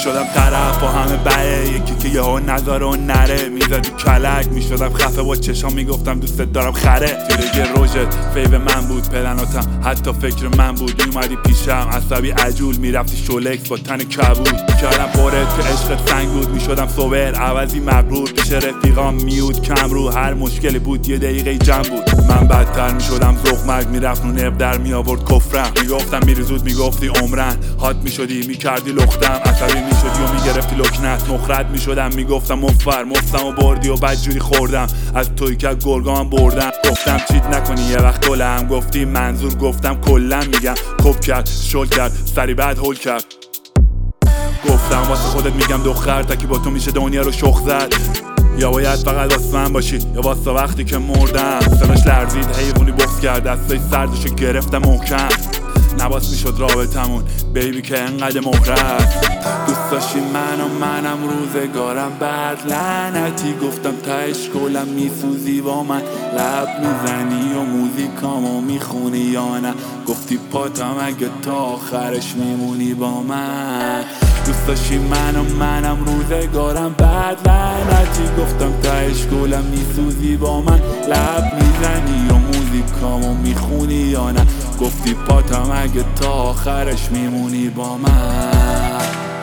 میشدم طرف با همه بله، یکی که یهو نذاره و نره میزدی کلک، میشدم خفه با چشام میگفتم دوستت دارم خره. تیرگی روژت فیو من بود، پلناتم حتی فکر من بود. میومدی پیشم عصبی عجول، میرفتی شولکس با تن کبود. میکردم پرت که عشقت سنگ بود، میشدم صبر عوضی مغرور. پیش رفیقام میود کم رو، هر مشکلی بود یه دقیقه جمع بود. من بدتر میشدم زغمک، میرفت نونب در میآورد کفرم. میگفتم میری زود، میگفتی عمرن. هات میشدی میکردی لختم، عصبی میشدی و میگرفتی لکنت. مخرد میشدم میگفتم مفتم و بردی و بدجوری خوردم. از توی که گرگام بردم، گفتم چیت نکنی یه وقت گلم. گفتی منظور، گفتم کلا میگم کپ کرد شل کرد سری بعد هول کرد. گفتم واسه خودت میگم دختر، تکی با تو میشه دنیا رو شخ زد. یا باید فقط واسه من باشی یا واسه وقتی که مردم. سرش لرزید حیوانی بغض کرد، دستای سردشو گرفتم محکم. نباس میشد رابطمون بیبی که انقدر مهرست. دوست داشتی منم روزگارم بد لعنتی. گفتم تهش کلم میسوزی با من، لب میزنی و موزیکامو میخونی یا نه. گفتی پاتم اگه تا آخرش میمونی با من. دوست داشتی منم روزگارم بد لعنتی. گفتم تهش کلم میسوزی با من، لب میزنی و موزیکامو میخونی یا نه. گفتی پاتم اگه تا آخرش میمونی با من.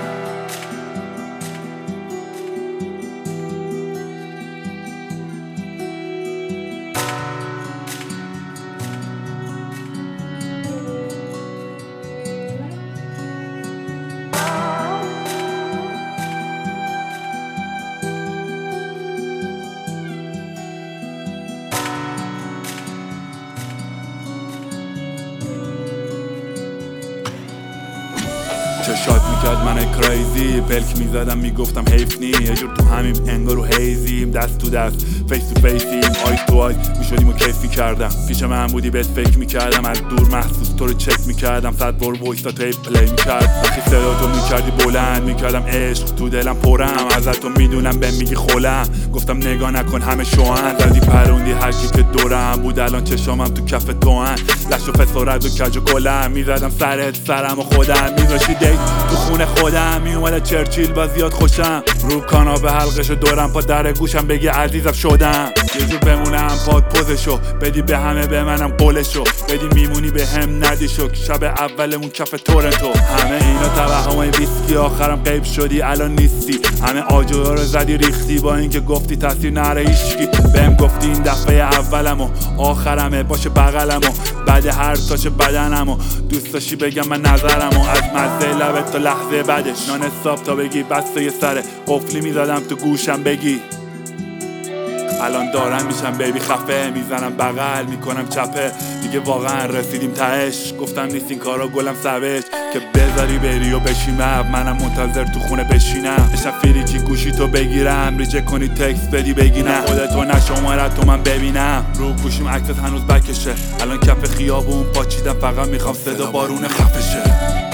چشات میکرد من کریزی، پلک میزدم میگفتم حیف نی. یه جور تو همیم انگار رو هیزیم، دست تو دست فیس تو فیسیم، آیز تو آیز میشدیم و کیف میکردم. پیش من بودی بهت فکر میکردم، از دور محسوس تو رو چک میکردم. صد بار وایستا تو پلی میکرد، وقتی صدا تو میکردی بلند میکردم عشق تو دلم پرم. ازت تو میدونم به میگی خولم، گفتم نگاه نکن همه شوهن. زدی پروندی هرکی که دورم بود، الان چشامم تو کف توهن. لش و فسارت و کج و کلم میزدم سرم و خودم. میذاشی دیت تو خونه خودم، میومده چرچیل با زیاد خوشم. رو کاناپه حلقشو دورم پا در گوشم، بگی عزیزم شدم. یه جور بمونم پاد پوزشو بدی به همه، به منم قولشو بدی. میمونی به هم ندی شک، شب اولمون کف تورنتو. همه اینا توهمای ویسکی، آخرم غیب شدی الان نیستی. همه آجرها رو زدی ریختی، با اینکه گفتی تاثیر نره هیچکی. بهم گفتی این دفعه اولمو آخرمه باشه بغلمو، بعد هر تاش بدنمو. دوست داشتی بگم من نظرمو، از مزه لبت تا لحظه بعدش نان حساب تا بگی بسته یه سره. قفلی میزدم تو گوشم بگی الان دارم میشم بیبی خفه. میزنم بغل میکنم چپه، دیگه واقعا رسیدیم تهش. گفتم نیست این کارا گلم سوش که بذاری بری و بشیمم. منم منتظر تو خونه بشینم، بشم فریکی گوشی تو بگیرم. ریجه کنی تکست بدی بگی نه خودتو نه شمارت تو من ببینم. رو گوشیم عکست هنوز بکشه، الان کف خیابون پاچیدم. فقط میخوام صدا بارون خفشه.